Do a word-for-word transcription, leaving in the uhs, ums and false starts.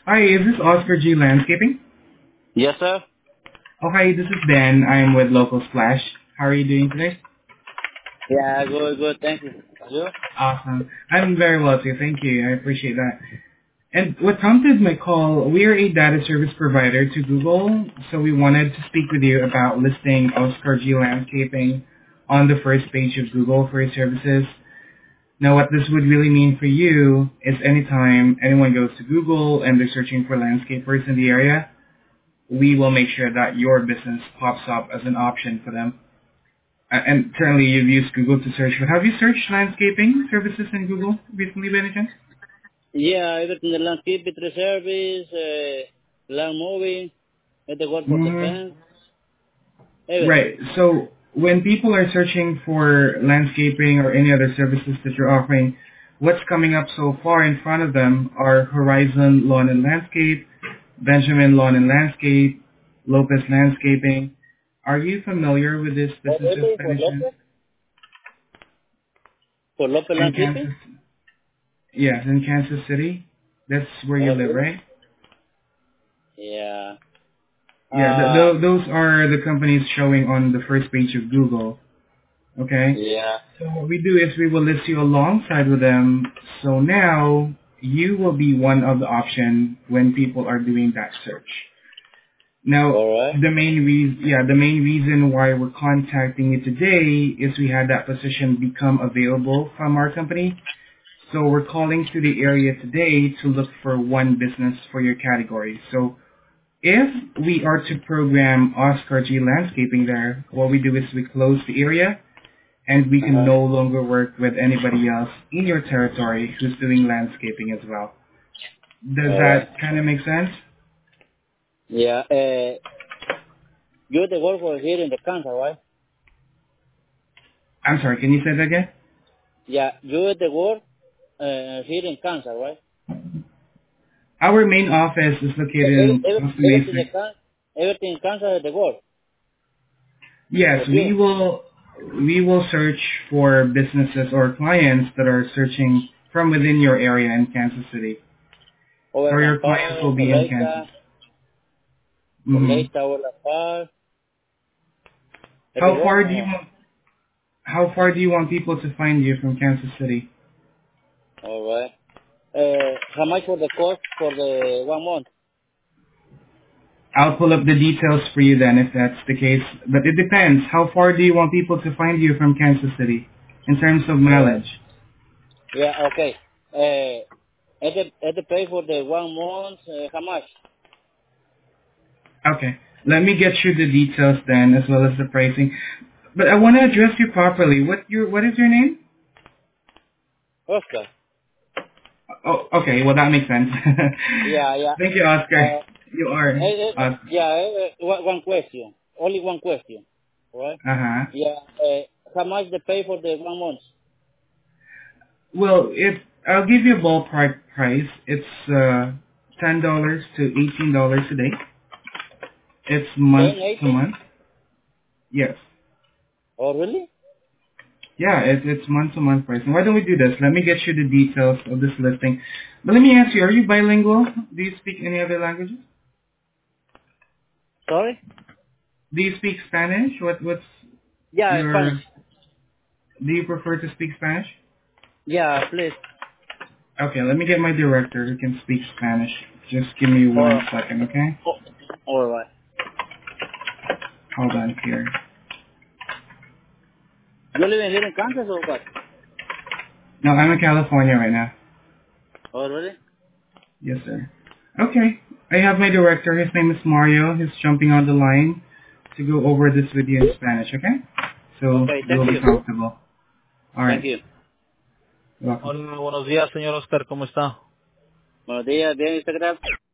Hi, is this Oscar G Landscaping? Yes, sir. Oh, hi, this is Ben. I'm with Local Splash. How are you doing today? Yeah, good, good. Thank you. You? Awesome. I'm very well too. Thank you. I appreciate that. And what prompted my call, we are a data service provider to Google, so we wanted to speak with you about listing Oscar G Landscaping on the first page of Google for your services. Now, what this would really mean for you is anytime anyone goes to Google and they're searching for landscapers in the area, we will make sure that your business pops up as an option for them. Uh, and certainly you've used Google to search, but have you searched landscaping services in Google recently by any chance? Yeah, everything, the landscape, tree service, uh, land moving, at the work for the fence, Mm-hmm. everything. Right. So when people are searching for landscaping or any other services that you're offering, what's coming up so far in front of them are Horizon Lawn and Landscape, Benjamin Lawn and Landscape, Lopez Landscaping. Are you familiar with these Oh, businesses really? by For any chance? Lopez? For Lopez In landscaping? Kansas? Yes, in Kansas City. That's where you Oh, live, really? right? Yeah. Yeah, th- Uh, th- those are the companies showing on the first page of Google. Okay? yeah. So what we do is we will list you alongside with them. So now you will be one of the option when people are doing that search. Now, All right. the main reason, yeah, the main reason why we're contacting you today is we had that position become available from our company. So we're calling to the area today to look for one business for your category. So if we are to program Oscar G Landscaping there, what we do is we close the area and we can Uh-huh. no longer work with anybody else in your territory who's doing landscaping as well. Does All right. that kind of make sense? Yeah. Uh, you the work for here in the Kansas, right? I'm sorry, can you say that again? Yeah. You the work uh, here in Kansas, right? Our main office is located Every, in every, Costa everything in Mesa. Kansas, everything in Kansas is the work Yes, for you. we will we will search for businesses or clients that are searching from within your area in Kansas City. So Over La your clients Paz, will be in Kansas. Olathe, hmm Olathe, over La Paz, at the How work far do or you no? want how far do you want people to find you from Kansas City? All right. Uh, how much for the cost for the one month? I'll pull up the details for you then if that's the case. But it depends. How far do you want people to find you from Kansas City in terms of All right. mileage? Yeah, okay. Uh, at the, at the pay for the one month, uh, how much? Okay. Let me get you the details then as well as the pricing. But I want to address you properly. What your what is your name? Oscar. Oh, okay. Well, that makes sense. Yeah, yeah. Thank you, Oscar. Uh, You are eh, eh, eh, Oscar. yeah, eh, eh, one one question. Only one question. All right? Uh-huh. Yeah. Uh, how much the pay for the one month? Well, if I'll give you a ballpark price, it's uh, ten dollars to eighteen dollars a day. It's month ten, to eighteen? month. Yes. Oh, really? Yeah, it, it's month-to-month pricing. Why don't we do this? Let me get you the details of this listing. But let me ask you, are you bilingual? Do you speak any other languages? Sorry? Do you speak Spanish? What What's Yeah, Spanish. your... Do you prefer to speak Spanish? Yeah, please. Okay, let me get my director who can speak Spanish. Just give me one Or, second, okay? oh, all right. Hold on here. You live in here in Kansas or what? No, I'm in California right now. Oh, really? Yes, sir. Okay, I have my director. His name is Mario. He's jumping on the line to go over this with you in Spanish, okay? So Okay, thank you'll be you. comfortable. All Thank right. you. You're welcome. Hola, buenos días, señor Oscar, ¿cómo está? Buenos días, bien, ¿y usted qué tal?